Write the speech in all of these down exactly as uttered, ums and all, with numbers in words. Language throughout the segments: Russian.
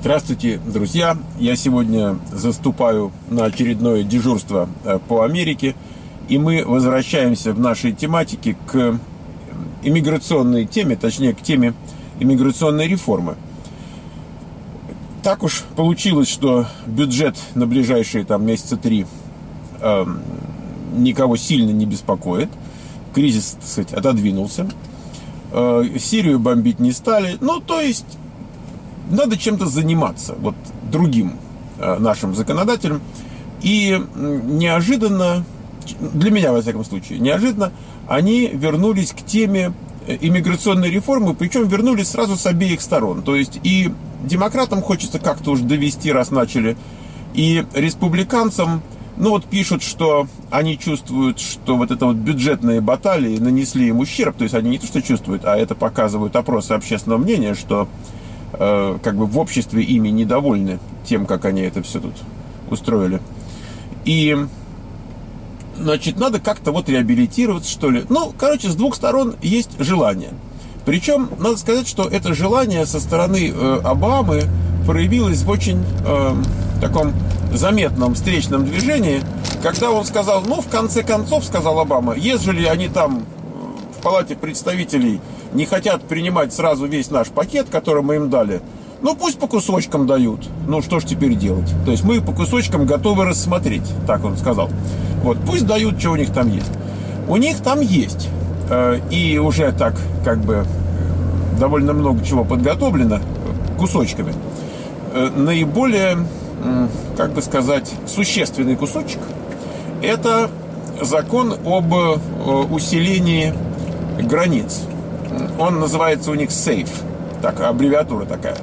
Здравствуйте, друзья! Я сегодня заступаю на очередное дежурство по Америке, и мы возвращаемся в нашей тематике к иммиграционной теме, точнее, к теме иммиграционной реформы. Так уж получилось, что бюджет на ближайшие там месяца три э, никого сильно не беспокоит. Кризис, так сказать, отодвинулся. Э, Сирию бомбить не стали. Ну, то есть надо чем-то заниматься, вот другим э, нашим законодателям. И неожиданно, для меня, во всяком случае, неожиданно, они вернулись к теме иммиграционной реформы, причем вернулись сразу с обеих сторон. То есть и демократам хочется как-то уж довести, раз начали, и республиканцам, ну вот пишут, что они чувствуют, что вот это вот бюджетные баталии нанесли им ущерб. То есть они не то что чувствуют, а это показывают опросы общественного мнения, что э, как бы в обществе ими недовольны тем, как они это все тут устроили. И значит, надо как-то вот реабилитироваться, что ли. Ну, короче, с двух сторон есть желание. Причем, надо сказать, что это желание со стороны э, Обамы проявилось в очень э, таком заметном встречном движении, когда он сказал, ну, в конце концов, сказал Обама, ежели они там в Палате представителей не хотят принимать сразу весь наш пакет, который мы им дали, ну, пусть по кусочкам дают. Ну, что ж теперь делать? То есть мы по кусочкам готовы рассмотреть, так он сказал. Вот, пусть дают, что у них там есть. У них там есть. Э, и уже так, как бы, довольно много чего подготовлено кусочками. Э, наиболее, э, как бы сказать, существенный кусочек – это закон об э, усилении границ. Он называется у них SAFE. Так, аббревиатура такая.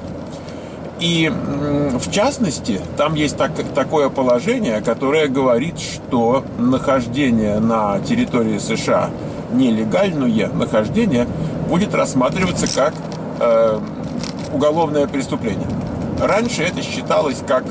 И в частности, там есть так, такое положение, которое говорит, что нахождение на территории США, нелегальное нахождение, будет рассматриваться как э, уголовное преступление. Раньше это считалось как,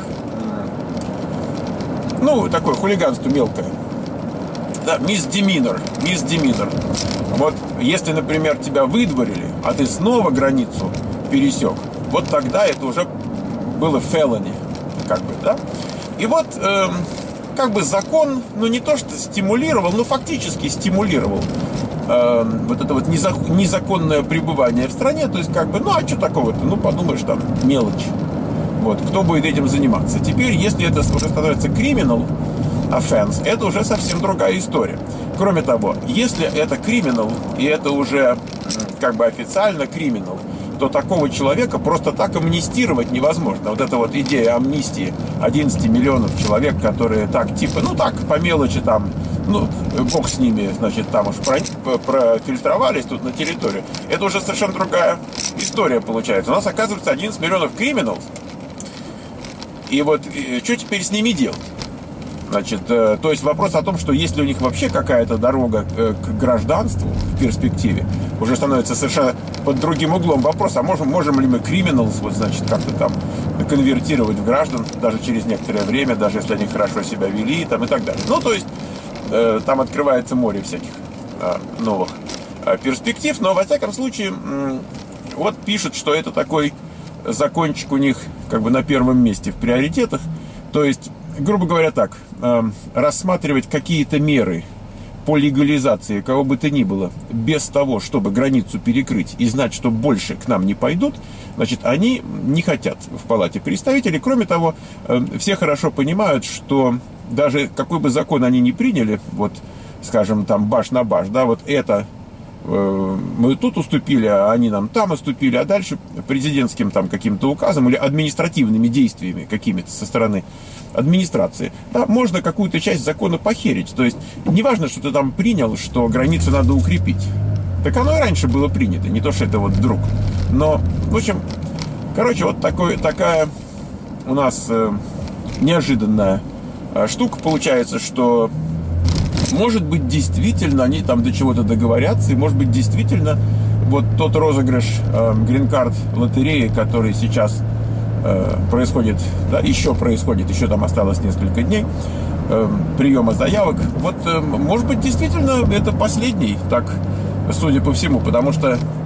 ну, такое хулиганство мелкое. Да, misdemeanor, misdemeanor. Вот если, например, тебя выдворили, а ты снова границу пересек, вот тогда это уже было felony, как бы, да? И вот, э, как бы закон, ну, не то что стимулировал, но фактически стимулировал э, вот это вот незак- незаконное пребывание в стране. То есть, как бы, ну, а что такого-то? Ну, подумаешь, там, мелочь. Вот, кто будет этим заниматься? Теперь, если это уже становится criminal offense, это уже совсем другая история. Кроме того, если это criminal, и это уже, как бы, официально criminal, то такого человека просто так амнистировать невозможно. Вот эта вот идея амнистии одиннадцати миллионов человек, которые так, типа, ну так, по мелочи там, ну, бог с ними, значит, там уж профильтровались тут на территорию. Это уже совершенно другая история получается. У нас, оказывается, одиннадцать миллионов криминалов. И вот, и, что теперь с ними делать? Значит, э, то есть вопрос о том, что если у них вообще какая-то дорога э, к гражданству в перспективе, уже становится совершенно под другим углом вопрос, а можем, можем ли мы криминалс, вот, значит, как-то там конвертировать в граждан, даже через некоторое время, даже если они хорошо себя вели, там, и так далее. Ну, то есть, э, там открывается море всяких э, новых э, перспектив, но, во всяком случае, э, вот пишут, что это такой закончик у них, как бы, на первом месте в приоритетах, то есть, грубо говоря, так, э, рассматривать какие-то меры по легализации кого бы то ни было, без того, чтобы границу перекрыть и знать, что больше к нам не пойдут, значит, они не хотят в Палате представителей. Кроме того, э, все хорошо понимают, что даже какой бы закон они ни приняли, вот, скажем, там, баш на баш, да, вот это э, мы тут уступили, а они нам там уступили, а дальше президентским там каким-то указом или административными действиями какими-то со стороны администрации, да, можно какую-то часть закона похерить. То есть не важно, что ты там принял, что границу надо укрепить. Так оно и раньше было принято, не то, что это вот вдруг. Но, в общем, короче, вот такой, такая у нас э, неожиданная э, штука получается, что может быть действительно они там до чего-то договорятся, и может быть действительно вот тот розыгрыш э, грин-карт лотереи, который сейчас происходит, да, еще происходит, еще там осталось несколько дней э, приема заявок. Вот, э, может быть, действительно это последний, так, судя по всему, потому что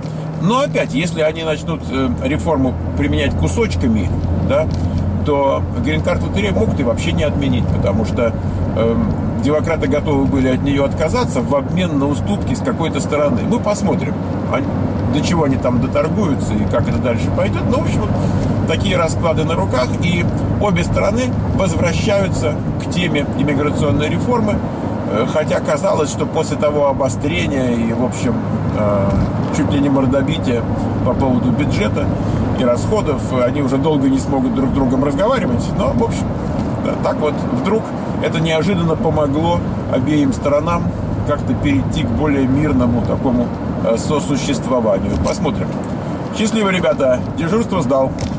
Но опять, если они начнут э, реформу применять кусочками, да, то грин-карт лотерею могут и вообще не отменить, потому что э, демократы готовы были от нее отказаться в обмен на уступки с какой-то стороны. Мы посмотрим, они, до чего они там доторгуются и как это дальше пойдет. Ну, в общем, такие расклады на руках, и обе стороны возвращаются к теме иммиграционной реформы, э, хотя казалось, что после того обострения и, в общем, э, чуть ли не мордобития по поводу бюджета и расходов, они уже долго не смогут друг с другом разговаривать. Но, в общем, да, так вот вдруг это неожиданно помогло обеим сторонам как-то перейти к более мирному такому э, сосуществованию. Посмотрим. Счастливо, ребята. Дежурство сдал.